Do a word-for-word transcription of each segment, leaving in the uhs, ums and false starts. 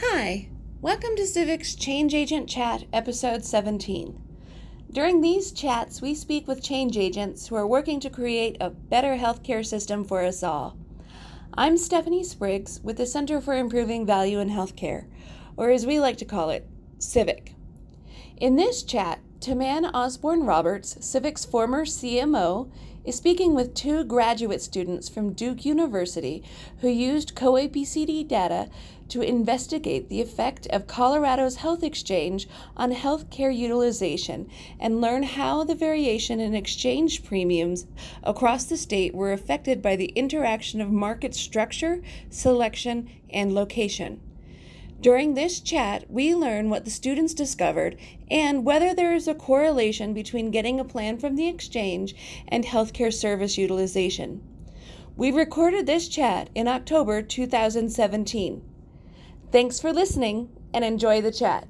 Hi, welcome to Civic's Change Agent Chat, Episode seventeen. During these chats, we speak with change agents who are working to create a better healthcare system for us all. I'm Stephanie Spriggs with the Center for Improving Value in Healthcare, or as we like to call it, Civic. In this chat, Taman Osborne Roberts, Civic's former C M O, is speaking with two graduate students from Duke University who used co-A P C D data to investigate the effect of Colorado's health exchange on healthcare utilization and learn how the variation in exchange premiums across the state were affected by the interaction of market structure, selection, and location. During this chat, we learn what the students discovered and whether there is a correlation between getting a plan from the exchange and healthcare service utilization. We recorded this chat in October two thousand seventeen. Thanks for listening and enjoy the chat.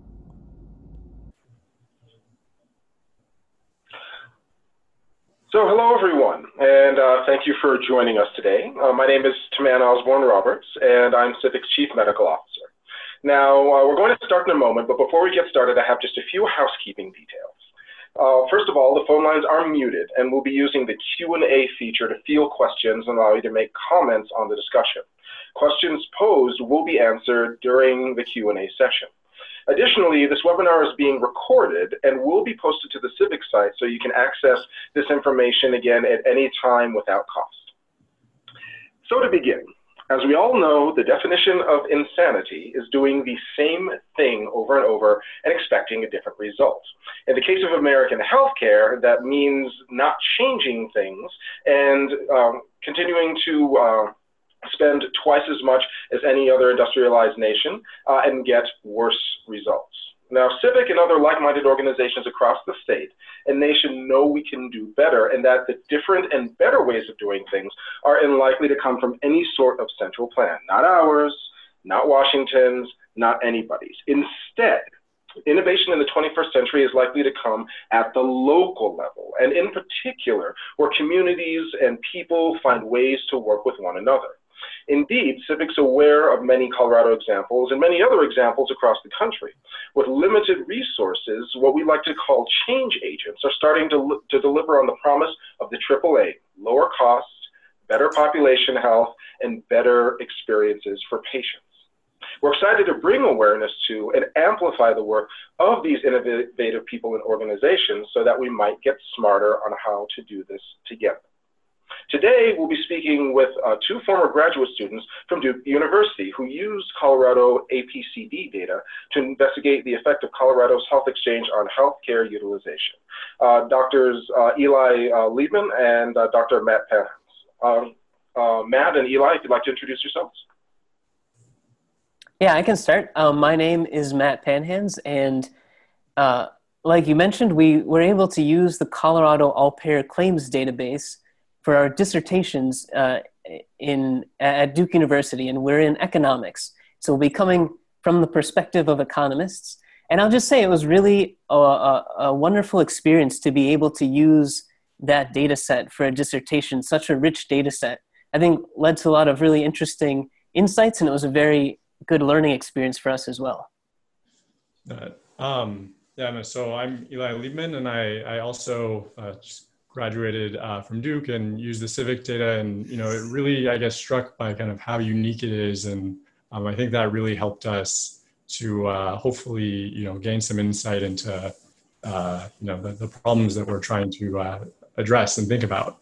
So hello everyone, and uh, thank you for joining us today. Uh, my name is Taman Osborne Roberts, and I'm Civic's Chief Medical Officer. Now, uh, we're going to start in a moment, but before we get started, I have just a few housekeeping details. Uh, first of all, the phone lines are muted, and we'll be using the Q and A feature to field questions and allow you to make comments on the discussion. Questions posed will be answered during the Q and A session. Additionally, this webinar is being recorded and will be posted to the Civic site so you can access this information again at any time without cost. So to begin, as we all know, the definition of insanity is doing the same thing over and over and expecting a different result. In the case of American healthcare, that means not changing things and um, continuing to uh, spend twice as much as any other industrialized nation uh, and get worse results. Now, Civic and other like-minded organizations across the state and nation know we can do better and that the different and better ways of doing things are unlikely to come from any sort of central plan. Not ours, not Washington's, not anybody's. Instead, innovation in the twenty-first century is likely to come at the local level, and in particular, where communities and people find ways to work with one another. Indeed, Civic's aware of many Colorado examples and many other examples across the country. With limited resources, what we like to call change agents are starting to, to deliver on the promise of the triple A, lower costs, better population health, and better experiences for patients. We're excited to bring awareness to and amplify the work of these innovative people and organizations so that we might get smarter on how to do this together. Today, we'll be speaking with uh, two former graduate students from Duke University who used Colorado A P C D data to investigate the effect of Colorado's health exchange on healthcare utilization. Uh, Doctors uh, Eli uh, Liebman and uh, Doctor Matt Panhans. Um, uh, Matt and Eli, if you'd like to introduce yourselves. Yeah, I can start. Um, my name is Matt Panhans, and uh, like you mentioned, we were able to use the Colorado All-Payer Claims database for our dissertations uh, in at Duke University, and we're in economics. So we'll be coming from the perspective of economists. And I'll just say it was really a, a, a wonderful experience to be able to use that data set for a dissertation, such a rich data set. I think led to a lot of really interesting insights, and it was a very good learning experience for us as well. Uh, um, yeah, no, so I'm Eli Liebman, and I, I also uh, just graduated uh, from Duke and used the Civic data, and you know, it really, I guess, struck by kind of how unique it is, and um, I think that really helped us to uh, hopefully, you know, gain some insight into, uh, you know, the, the problems that we're trying to uh, address and think about.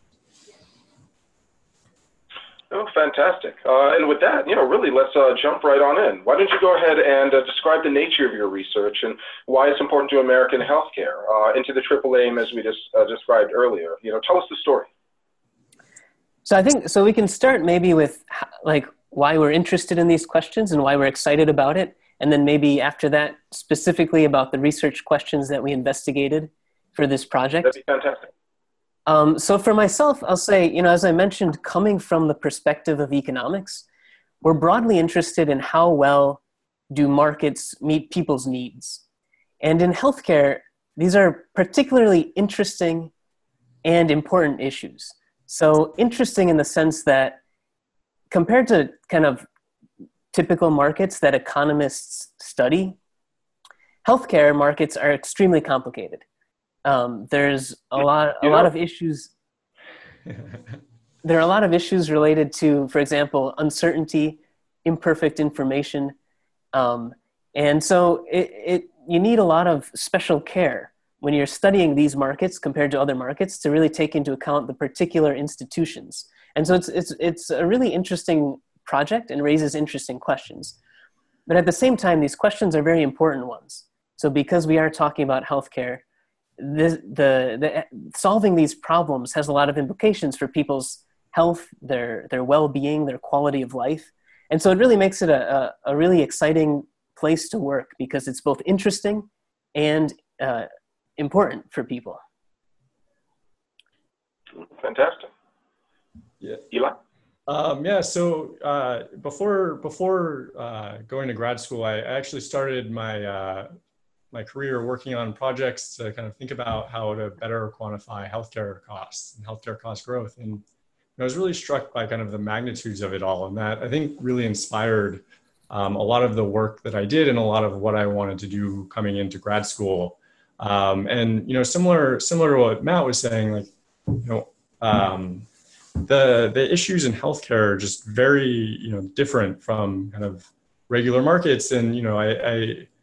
Oh, fantastic. Uh, and with that, you know, really, let's uh, jump right on in. Why don't you go ahead and uh, describe the nature of your research and why it's important to American healthcare, uh, into the triple aim as we just uh, described earlier. You know, tell us the story. So I think, so we can start maybe with like why we're interested in these questions and why we're excited about it. And then maybe after that, specifically about the research questions that we investigated for this project. That'd be fantastic. Um, so for myself, I'll say, you know, as I mentioned, coming from the perspective of economics, we're broadly interested in how well do markets meet people's needs. And in healthcare, these are particularly interesting and important issues. So interesting in the sense that compared to kind of typical markets that economists study, healthcare markets are extremely complicated. Um, there's a lot, a lot of issues. There are a lot of issues related to, for example, uncertainty, imperfect information. Um, and so it, it, you need a lot of special care when you're studying these markets compared to other markets to really take into account the particular institutions. And so it's, it's, it's a really interesting project and raises interesting questions. But at the same time, these questions are very important ones. So because we are talking about healthcare, the, the, the, solving these problems has a lot of implications for people's health, their, their well-being, their quality of life. And so it really makes it a, a, a really exciting place to work because it's both interesting and uh, important for people. Fantastic. Yeah. Eli? Um, yeah, so uh, before before uh, going to grad school, I actually started my uh, my career working on projects to kind of think about how to better quantify healthcare costs and healthcare cost growth. And I was really struck by kind of the magnitudes of it all, and that I think really inspired um, a lot of the work that I did and a lot of what I wanted to do coming into grad school. Um, and you know, similar similar to what Matt was saying, like you know. Um, The the issues in healthcare are just very you know different from kind of regular markets, and you know I, I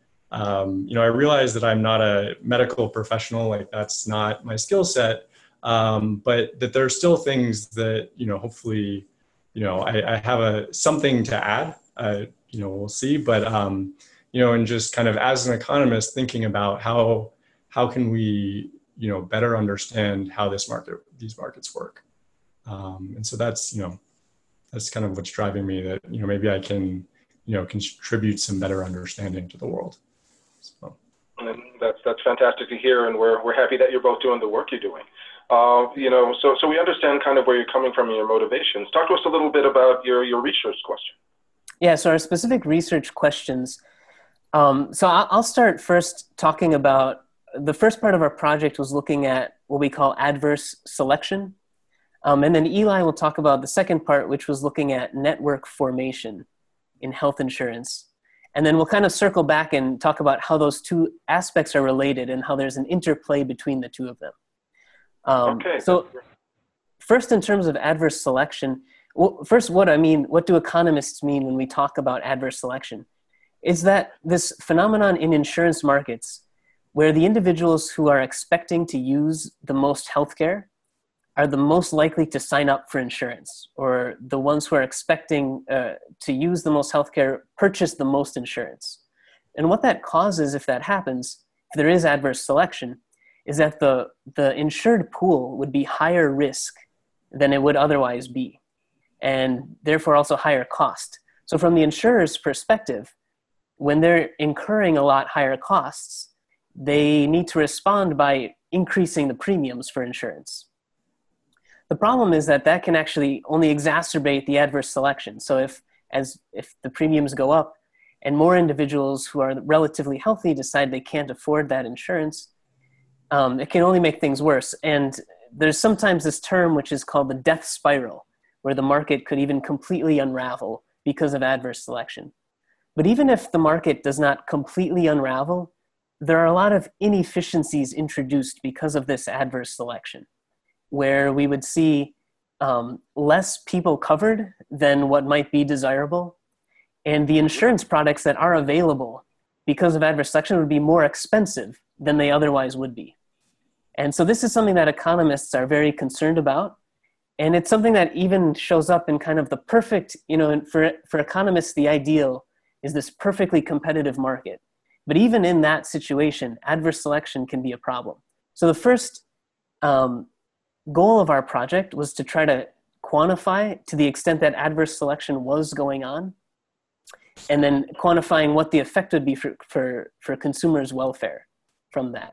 um, you know I realize that I'm not a medical professional, like that's not my skill set, um, but that there are still things that you know hopefully you know I, I have a something to add. Uh, you know we'll see, but um, you know and just kind of as an economist thinking about how how can we you know better understand how this market these markets work. Um, and so that's, you know, that's kind of what's driving me that, you know, maybe I can, you know, contribute some better understanding to the world. So. And that's, that's fantastic to hear. And we're, we're happy that you're both doing the work you're doing. Uh, you know, so, so we understand kind of where you're coming from and your motivations. Talk to us a little bit about your, your research question. Yeah, so our specific research questions. Um, so I'll start first talking about the first part of our project was looking at what we call adverse selection. Um, and then Eli will talk about the second part, which was looking at network formation in health insurance. And then we'll kind of circle back and talk about how those two aspects are related and how there's an interplay between the two of them. Um, okay. So first, in terms of adverse selection, well, first, what I mean, what do economists mean when we talk about adverse selection? Is that this phenomenon in insurance markets where the individuals who are expecting to use the most healthcare are the most likely to sign up for insurance, or the ones who are expecting uh, to use the most healthcare purchase the most insurance. And what that causes, if that happens, if there is adverse selection, is that the, the insured pool would be higher risk than it would otherwise be, and therefore also higher cost. So from the insurer's perspective, when they're incurring a lot higher costs, they need to respond by increasing the premiums for insurance. The problem is that that can actually only exacerbate the adverse selection. So if, as, if the premiums go up and more individuals who are relatively healthy decide they can't afford that insurance, um, it can only make things worse. And there's sometimes this term which is called the death spiral, where the market could even completely unravel because of adverse selection. But even if the market does not completely unravel, there are a lot of inefficiencies introduced because of this adverse selection, where we would see um, less people covered than what might be desirable. And the insurance products that are available because of adverse selection would be more expensive than they otherwise would be. And so this is something that economists are very concerned about. And it's something that even shows up in kind of the perfect, you know, for, for economists, the ideal is this perfectly competitive market. But even in that situation, adverse selection can be a problem. So the first um, goal of our project was to try to quantify to the extent that adverse selection was going on, and then quantifying what the effect would be for, for, for consumers' welfare from that.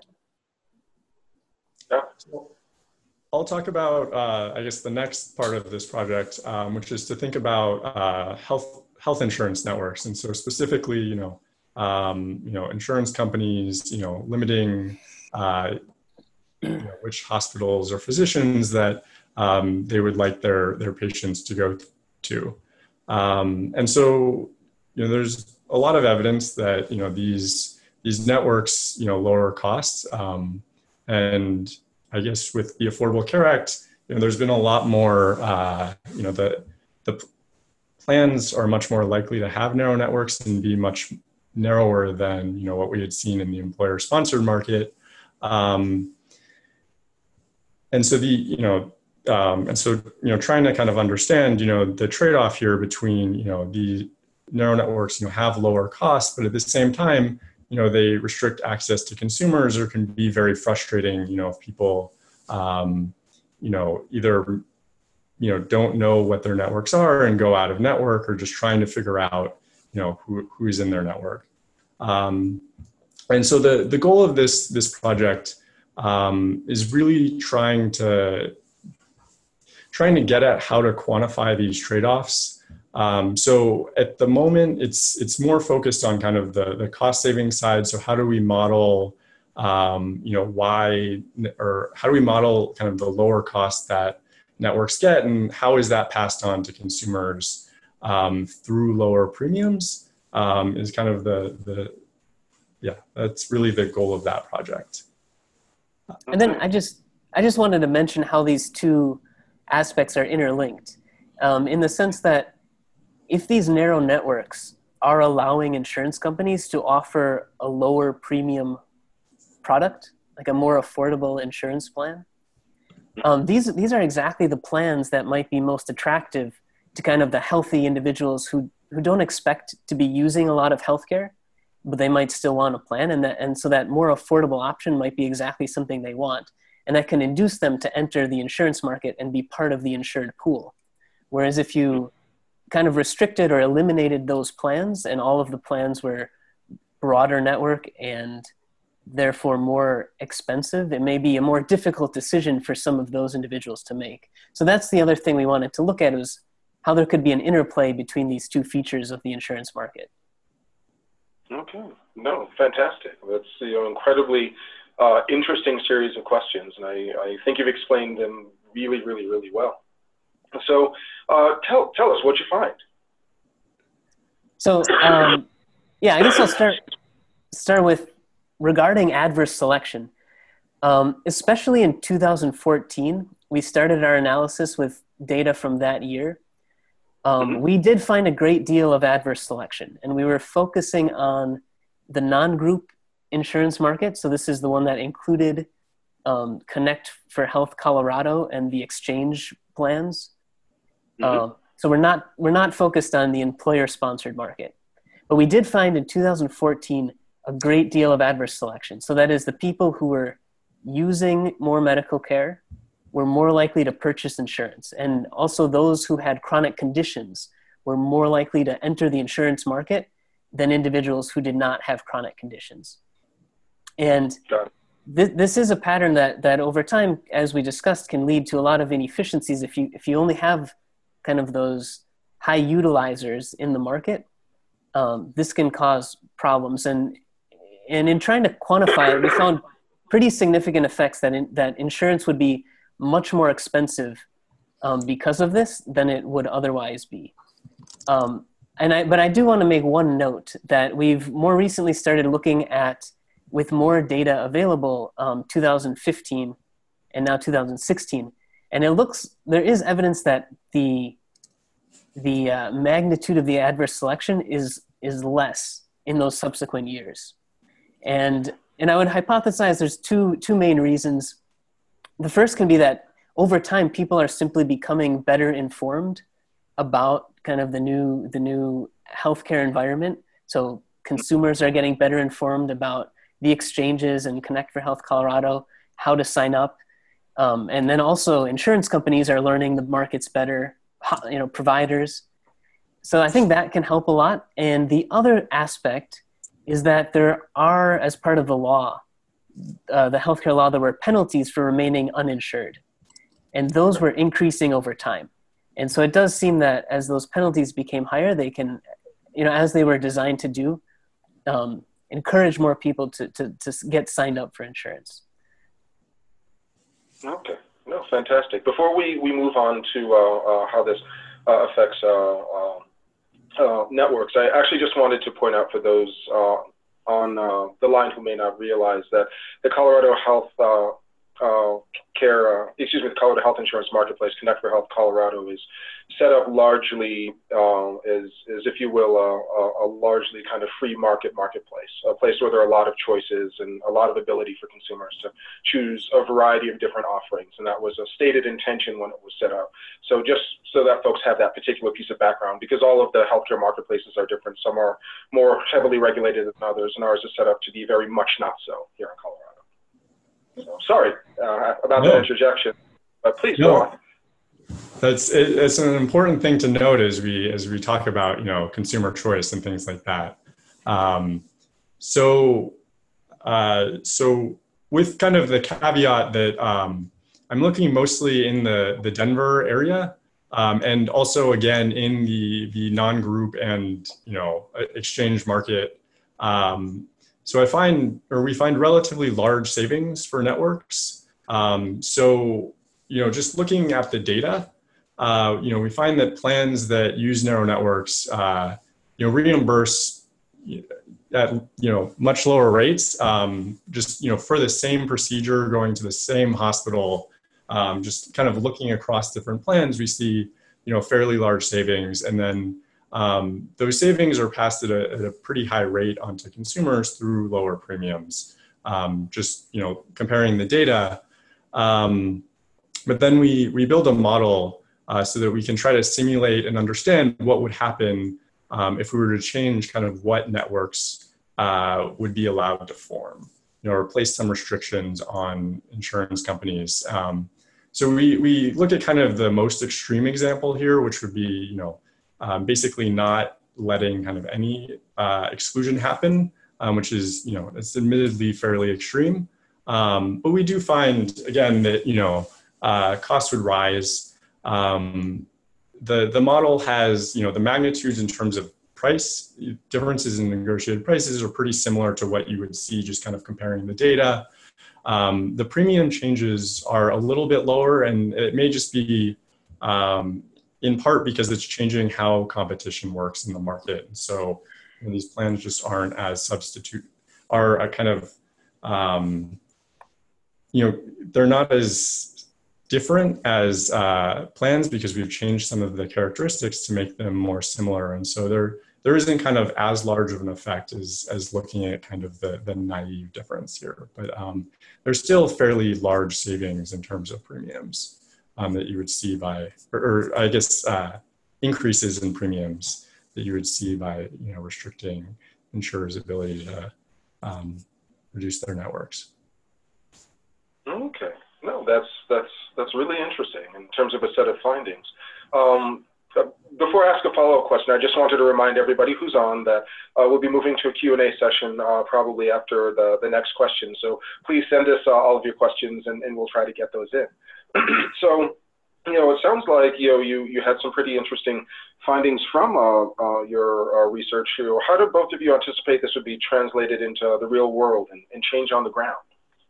Yeah. So I'll talk about, uh, I guess, the next part of this project, um, which is to think about uh, health health insurance networks. And so specifically, you know, um, you know, insurance companies, you know, limiting uh, you know, which hospitals or physicians that um, they would like their, their patients to go to. Um, and so, you know, there's a lot of evidence that, you know, these, these networks, you know, lower costs. Um, and I guess with the Affordable Care Act, you know, there's been a lot more, uh, you know, the, the plans are much more likely to have narrow networks and be much narrower than, you know, what we had seen in the employer sponsored market. Um, and so the, you know, um, and so, you know, trying to kind of understand, you know, the trade-off here between, you know, the narrow networks, you know, have lower costs, but at the same time, you know, they restrict access to consumers or can be very frustrating, you know, if people, um, you know, either, you know, don't know what their networks are and go out of network, or just trying to figure out, you know, who, who is in their network. Um, and so the, the goal of this, this project um, is really trying to, trying to get at how to quantify these trade-offs. Um, so at the moment, it's, it's more focused on kind of the, the cost saving side. So how do we model, um, you know, why, or how do we model kind of the lower cost that networks get, and how is that passed on to consumers um, through lower premiums um, is kind of the, the, yeah, that's really the goal of that project. And then I just, I just wanted to mention how these two aspects are interlinked um, in the sense that if these narrow networks are allowing insurance companies to offer a lower premium product, like a more affordable insurance plan, um, these, these are exactly the plans that might be most attractive to kind of the healthy individuals who, who don't expect to be using a lot of healthcare, but they might still want a plan. And, that, and so that more affordable option might be exactly something they want. And that can induce them to enter the insurance market and be part of the insured pool. Whereas if you kind of restricted or eliminated those plans and all of the plans were broader network and therefore more expensive, it may be a more difficult decision for some of those individuals to make. So that's the other thing we wanted to look at, is how there could be an interplay between these two features of the insurance market. Okay, no, fantastic. That's, you know, incredibly uh, interesting series of questions, and I, I think you've explained them really, really, really well. So uh, tell, tell us what you find. So um, yeah, I guess I'll start, start with regarding adverse selection. Um, especially in two thousand fourteen, we started our analysis with data from that year. Um, mm-hmm. We did find a great deal of adverse selection, and we were focusing on the non-group insurance market. So this is the one that included um, Connect for Health Colorado and the exchange plans. Mm-hmm. Um, so we're not, we're not focused on the employer-sponsored market. But we did find in two thousand fourteen a great deal of adverse selection. So that is, the people who were using more medical care were more likely to purchase insurance. And also those who had chronic conditions were more likely to enter the insurance market than individuals who did not have chronic conditions. And th- this is a pattern that, that over time, as we discussed, can lead to a lot of inefficiencies. If you, if you only have kind of those high utilizers in the market, um, this can cause problems. And, and in trying to quantify it, we found pretty significant effects that, in, that insurance would be much more expensive um, because of this than it would otherwise be. Um, and I, but I do want to make one note that we've more recently started looking at, with more data available, um, two thousand fifteen and now two thousand sixteen. And it looks, there is evidence that the, the uh, magnitude of the adverse selection is, is less in those subsequent years. And, and I would hypothesize there's two, two main reasons. The first can be that over time, people are simply becoming better informed about kind of the new, the new healthcare environment. So consumers are getting better informed about the exchanges and Connect for Health Colorado, how to sign up. Um, and then also insurance companies are learning the markets better, you know, providers. So I think that can help a lot. And the other aspect is that there are, as part of the law, uh, the healthcare law, there were penalties for remaining uninsured. And those were increasing over time. And so it does seem that as those penalties became higher, they can, you know, as they were designed to do, um, encourage more people to, to, to get signed up for insurance. Okay, no, fantastic. Before we, we move on to uh, uh, how this uh, affects uh, uh, uh, networks, I actually just wanted to point out for those uh, on uh, the line who may not realize that the Colorado Health uh, uh, Care, uh, excuse me, the Colorado Health Insurance Marketplace, Connect for Health Colorado, is set up largely uh, as, as, if you will, a, a, a largely kind of free market marketplace, a place where there are a lot of choices and a lot of ability for consumers to choose a variety of different offerings. And that was a stated intention when it was set up. So just so that folks have that particular piece of background, because all of the healthcare marketplaces are different. Some are more heavily regulated than others, and ours is set up to be very much not so here in Colorado. So, sorry uh, about no. that interjection, but please no. go on. That's it, it's an important thing to note as we as we talk about, you know, consumer choice and things like that. Um, so uh, so with kind of the caveat that um, I'm looking mostly in the the Denver area, um, and also again in the the non-group and, you know, exchange market. Um, So I find, or we find relatively large savings for networks. Um, so, you know, just looking at the data, uh, you know, we find that plans that use narrow networks, uh, you know, reimburse at, you know, much lower rates, um, just, you know, for the same procedure, going to the same hospital, um, just kind of looking across different plans, we see, you know, fairly large savings. And then Um, those savings are passed at a, at a pretty high rate onto consumers through lower premiums. Um, just, you know, comparing the data. Um, but then we, we build a model uh, so that we can try to simulate and understand what would happen um, if we were to change kind of what networks uh, would be allowed to form, you know, or place some restrictions on insurance companies. Um, so we, we look at kind of the most extreme example here, which would be, you know, Um, basically not letting kind of any uh, exclusion happen, um, which is, you know, it's admittedly fairly extreme. Um, but we do find, again, that, you know, uh, costs would rise. Um, the, the model has, you know, the magnitudes in terms of price, differences in negotiated prices are pretty similar to what you would see just kind of comparing the data. Um, the premium changes are a little bit lower, and it may just be, um, in part because it's changing how competition works in the market. And so you know, these plans just aren't as substitute, are a kind of, um, you know, they're not as different as uh, plans because we've changed some of the characteristics to make them more similar. And so there, there isn't kind of as large of an effect as, as looking at kind of the, the naive difference here. But um, there's still fairly large savings in terms of premiums. Um, that you would see by, or, or I guess uh, increases in premiums that you would see by, you know, restricting insurers' ability to um, reduce their networks. Okay, no, that's that's that's really interesting in terms of a set of findings. Um, before I ask a follow-up question, I just wanted to remind everybody who's on that uh, we'll be moving to a Q and A session uh, probably after the the next question. So please send us uh, all of your questions, and, and we'll try to get those in. So, you know, it sounds like, you know, you, you had some pretty interesting findings from uh, uh, your uh, research. How do both of you anticipate this would be translated into the real world and, and change on the ground?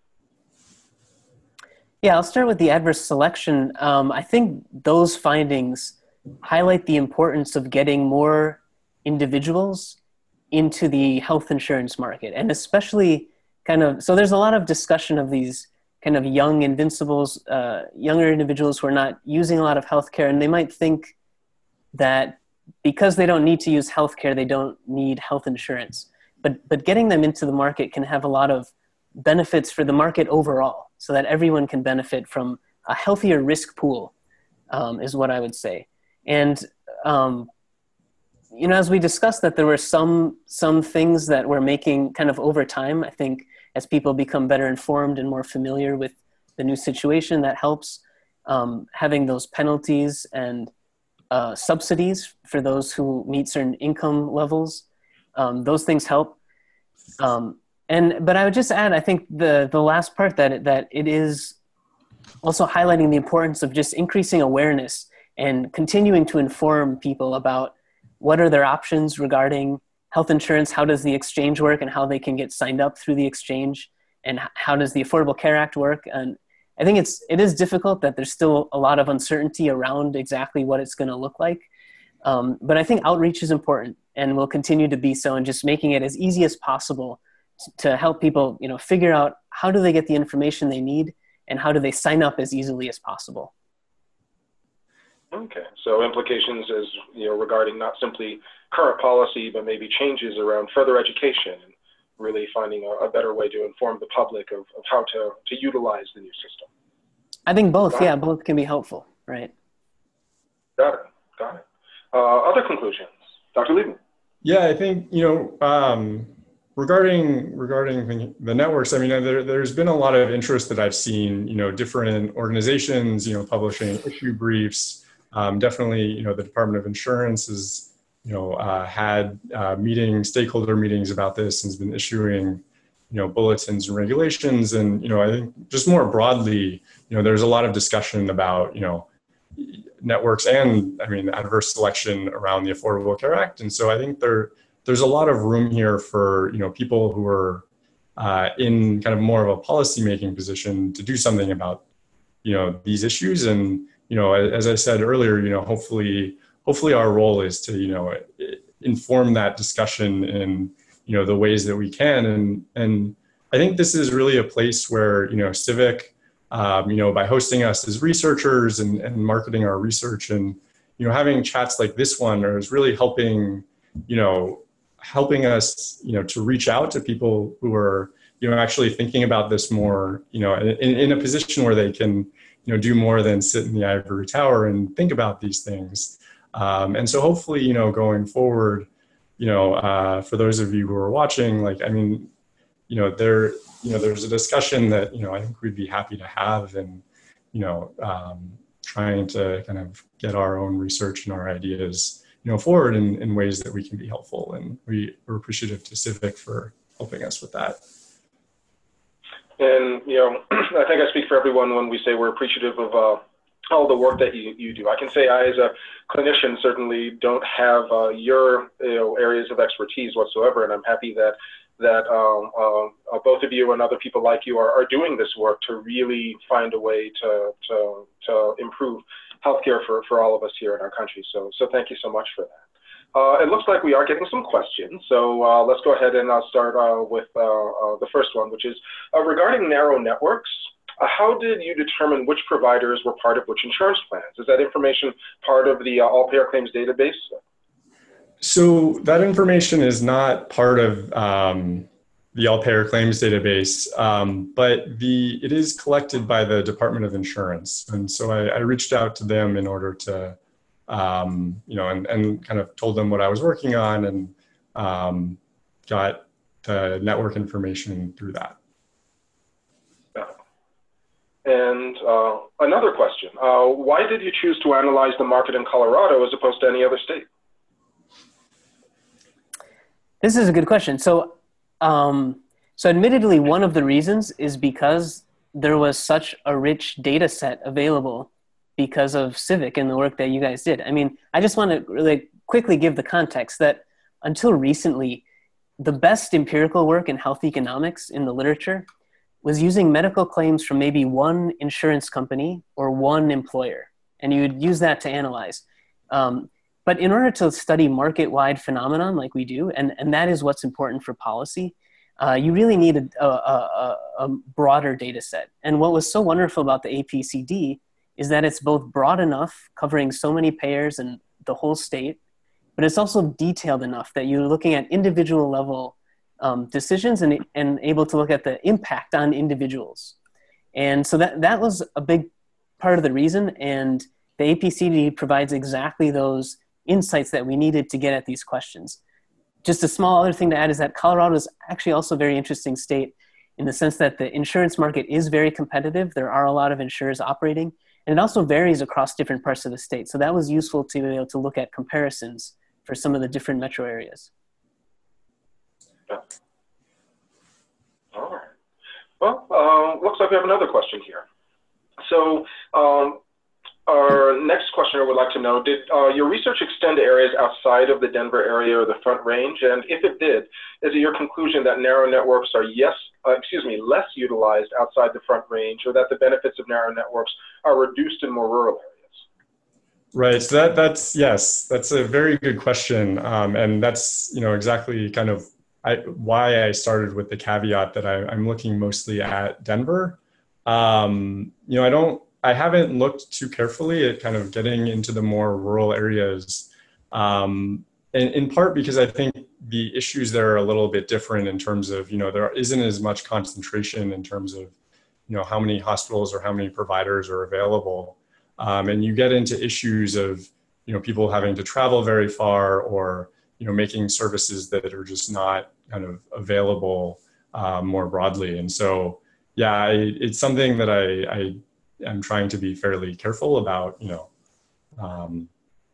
Yeah, I'll start with the adverse selection. Um, I think those findings highlight the importance of getting more individuals into the health insurance market, and especially kind of, so there's a lot of discussion of these kind of young invincibles, uh, younger individuals who are not using a lot of healthcare, and they might think that because they don't need to use healthcare, they don't need health insurance. But but getting them into the market can have a lot of benefits for the market overall, so that everyone can benefit from a healthier risk pool, um, is what I would say. And um, you know, as we discussed, that there were some some things that we're making kind of over time. I think as people become better informed and more familiar with the new situation, that helps. Um, having those penalties and uh, subsidies for those who meet certain income levels, um, those things help. Um, and but I would just add, I think the the last part that it, that it is also highlighting the importance of just increasing awareness and continuing to inform people about what are their options regarding health insurance, how does the exchange work, and how they can get signed up through the exchange, and how does the Affordable Care Act work. And I think it's, it is difficult that there's still a lot of uncertainty around exactly what it's going to look like. Um, but I think outreach is important and will continue to be so, and just making it as easy as possible to help people, you know, figure out how do they get the information they need and how do they sign up as easily as possible. Okay, so implications is, you know, regarding not simply current policy, but maybe changes around further education and really finding a, a better way to inform the public of, of how to, to utilize the new system. I think both, yeah, both can be helpful, right? Got it, got it. Uh, other conclusions, Doctor Liebman? Yeah, I think, you know, um, regarding regarding the networks, I mean, there, there's been a lot of interest that I've seen, you know, different organizations, you know, publishing issue briefs. Um, definitely, you know, the Department of Insurance has, you know, uh, had uh, meetings, stakeholder meetings about this, and has been issuing, you know, bulletins and regulations. And, you know, I think just more broadly, you know, there's a lot of discussion about, you know, networks and, I mean, adverse selection around the Affordable Care Act. And so I think there there's a lot of room here for, you know, people who are uh, in kind of more of a policymaking position to do something about, you know, these issues. And, you know, as I said earlier, you know, hopefully, hopefully our role is to, you know, inform that discussion in, you know, the ways that we can. And, and I think this is really a place where, you know, Civic, um, you know, by hosting us as researchers and, and marketing our research and, you know, having chats like this one is really helping, you know, helping us, you know, to reach out to people who are, you know, actually thinking about this more, you know, in, in a position where they can, you know, do more than sit in the ivory tower and think about these things. Um, and so hopefully, you know, going forward, you know, uh, for those of you who are watching, like, I mean, you know, there, you know, there's a discussion that, you know, I think we'd be happy to have, and, you know, um, trying to kind of get our own research and our ideas, you know, forward in, in ways that we can be helpful. And we, we're appreciative to Civic for helping us with that. And, you know, I think I speak for everyone when we say we're appreciative of uh, all the work that you, you do. I can say I, as a clinician, certainly don't have uh, your, you know, areas of expertise whatsoever, and I'm happy that that um, uh, uh, both of you and other people like you are, are doing this work to really find a way to, to, to improve healthcare for, for all of us here in our country. So, so thank you so much for that. Uh, it looks like we are getting some questions. So uh, let's go ahead and uh, start uh, with uh, uh, the first one, which is uh, regarding narrow networks. Uh, how did you determine which providers were part of which insurance plans? Is that information part of the uh, all payer claims database? So that information is not part of um, the all payer claims database, um, but the it is collected by the Department of Insurance. And so I, I reached out to them in order to, um, you know, and, and kind of told them what I was working on, and um, got the network information through that. And uh, another question, uh, why did you choose to analyze the market in Colorado as opposed to any other state? This is a good question. So, um, so admittedly, one of the reasons is because there was such a rich data set available because of Civic and the work that you guys did. I mean, I just want to really quickly give the context that until recently, the best empirical work in health economics in the literature was using medical claims from maybe one insurance company or one employer, and you would use that to analyze. Um, But in order to study market-wide phenomenon like we do, and, and that is what's important for policy, uh, you really need a, a, a, a broader data set. And what was so wonderful about the A P C D is that it's both broad enough, covering so many payers and the whole state, but it's also detailed enough that you're looking at individual level um, decisions and, and able to look at the impact on individuals. And so that, that was a big part of the reason, and the A P C D provides exactly those insights that we needed to get at these questions. Just a small other thing to add is that Colorado is actually also a very interesting state in the sense that the insurance market is very competitive. There are a lot of insurers operating, and it also varies across different parts of the state. So that was useful to be able to look at comparisons for some of the different metro areas. Yeah. All right. Well, uh, looks like we have another question here. So, um, our next questioner would like to know, did uh, your research extend to areas outside of the Denver area or the Front Range? And if it did, is it your conclusion that narrow networks are yes, uh, excuse me, less utilized outside the Front Range, or that the benefits of narrow networks are reduced in more rural areas? Right. So that that's yes, that's a very good question, um, and that's you know exactly kind of I, why I started with the caveat that I, I'm looking mostly at Denver. Um, you know, I don't, I haven't looked too carefully at kind of getting into the more rural areas, um, in, in part because I think the issues there are a little bit different in terms of you know there isn't as much concentration in terms of you know how many hospitals or how many providers are available. Um, and you get into issues of, you know, people having to travel very far or, you know, making services that are just not kind of available uh, more broadly. And so, yeah, I, it's something that I, I am trying to be fairly careful about, you know, um,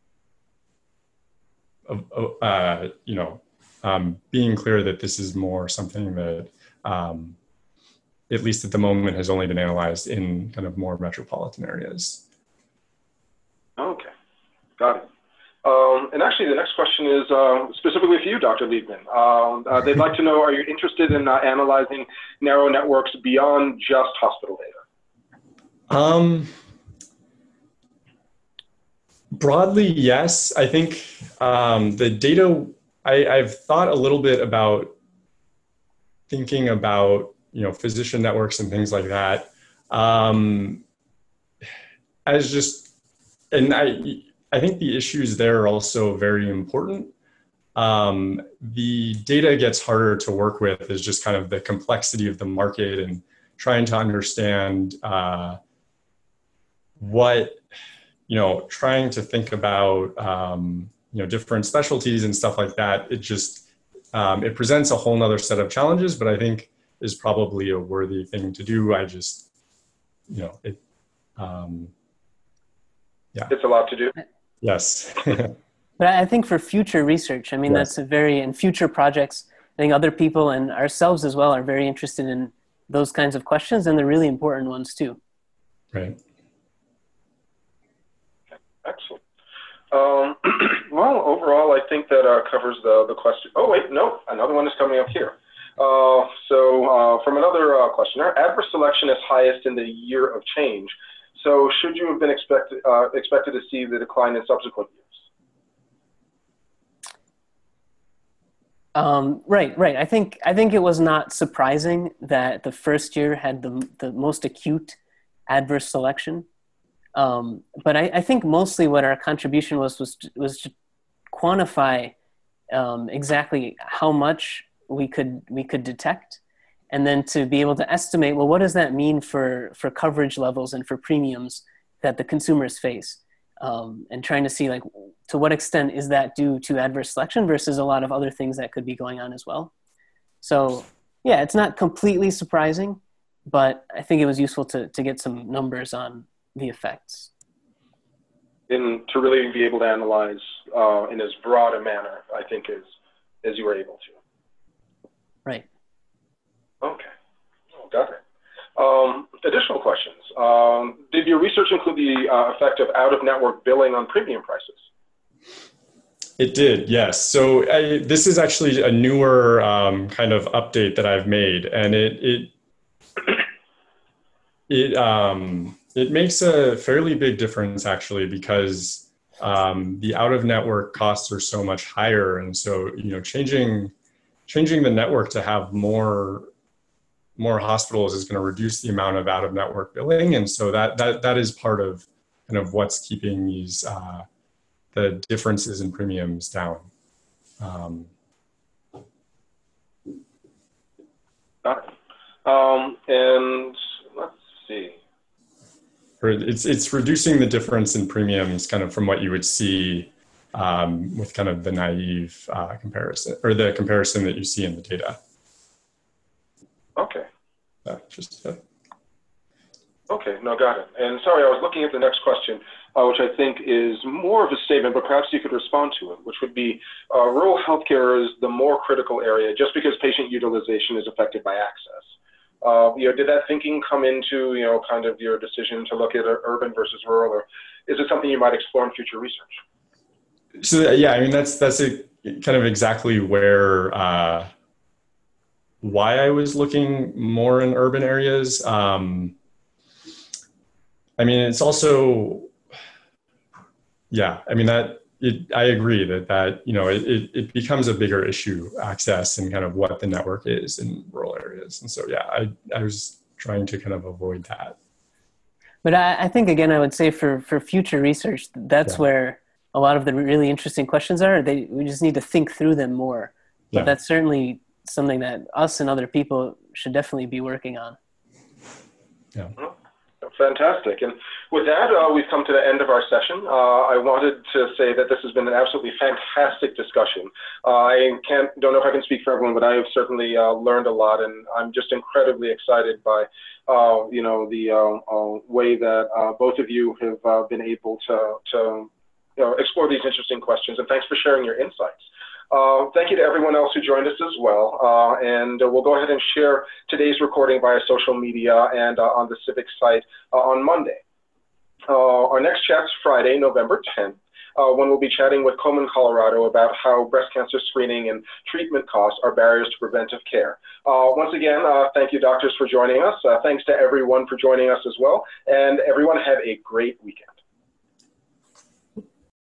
uh, you know, um, being clear that this is more something that, um, at least at the moment, has only been analyzed in kind of more metropolitan areas. Okay, got it. Um, and actually, the next question is uh, specifically for you, Doctor Liebman. Um, uh, they'd like to know, are you interested in uh, analyzing narrow networks beyond just hospital data? Um, broadly, yes. I think um, the data, I, I've thought a little bit about thinking about, you know, physician networks and things like that um, as just, and I, I think the issues there are also very important. Um, the data gets harder to work with is just kind of the complexity of the market and trying to understand uh, what, you know, trying to think about, um, you know, different specialties and stuff like that. It just, um, it presents a whole nother set of challenges, but I think is probably a worthy thing to do. I just, you know, it, um, yeah. It's a lot to do. Yes. But I think for future research, I mean, Yes. that's a very, in future projects, I think other people and ourselves as well are very interested in those kinds of questions, and they're really important ones too. Right. Excellent. Um, well, overall, I think that uh, covers the, the question. Oh, wait, no, another one is coming up here. Uh, so uh, from another uh, questioner, adverse selection is highest in the year of change. So should you have been expected, uh, expected to see the decline in subsequent years? Um, right, right. I think I think it was not surprising that the first year had the the most acute adverse selection. Um, but I, I think mostly what our contribution was was was to quantify um, exactly how much we could we could detect, and then to be able to estimate, well, what does that mean for for coverage levels and for premiums that the consumers face, um, and trying to see like to what extent is that due to adverse selection versus a lot of other things that could be going on as well. So yeah, it's not completely surprising, but I think it was useful to to get some numbers on the effects. In, to really be able to analyze uh, in as broad a manner, I think, as, as you were able to. Right. Okay, oh, got it. Um, additional questions. Um, did your research include the uh, effect of out-of-network billing on premium prices? It did, yes. So I, this is actually a newer um, kind of update that I've made, and it it it um, it makes a fairly big difference actually because um, the out-of-network costs are so much higher, and so you know changing changing the network to have more more hospitals is going to reduce the amount of out-of-network billing, and so that that that is part of kind of what's keeping these. Uh, the differences in premiums down. Um, Got it. Um, and let's see. or it's, it's reducing the difference in premiums kind of from what you would see um, with kind of the naive uh, comparison or the comparison that you see in the data. Okay. Uh, just, uh, Okay, no, got it. And sorry, I was looking at the next question, uh, which I think is more of a statement, but perhaps you could respond to it, which would be uh, rural healthcare is the more critical area just because patient utilization is affected by access. Uh, you know, did that thinking come into, you know, kind of your decision to look at urban versus rural, or is it something you might explore in future research? So yeah, I mean, that's, that's a, kind of exactly where, uh, why I was looking more in urban areas. Um, I mean, it's also, Yeah, I mean, that it, I agree that that, you know, it, it, it becomes a bigger issue, access and kind of what the network is in rural areas. And so, yeah, I, I was trying to kind of avoid that. But I, I think, again, I would say for, for future research, that's Yeah. where a lot of the really interesting questions are. They, we just need to think through them more. But Yeah. that's certainly something that us and other people should definitely be working on. Yeah. Fantastic. And with that, uh, we've come to the end of our session. Uh, I wanted to say that this has been an absolutely fantastic discussion. Uh, I can't, don't know if I can speak for everyone, but I have certainly uh, learned a lot, and I'm just incredibly excited by, uh, you know, the uh, uh, way that uh, both of you have uh, been able to, to you know, explore these interesting questions. And thanks for sharing your insights. Uh, thank you to everyone else who joined us as well. Uh, and uh, we'll go ahead and share today's recording via social media and uh, on the Civic site uh, on Monday. Uh, our next chat's Friday, November tenth, uh, when we'll be chatting with Komen, Colorado about how breast cancer screening and treatment costs are barriers to preventive care. Uh, once again, uh, thank you, doctors, for joining us. Uh, thanks to everyone for joining us as well. And everyone have a great weekend.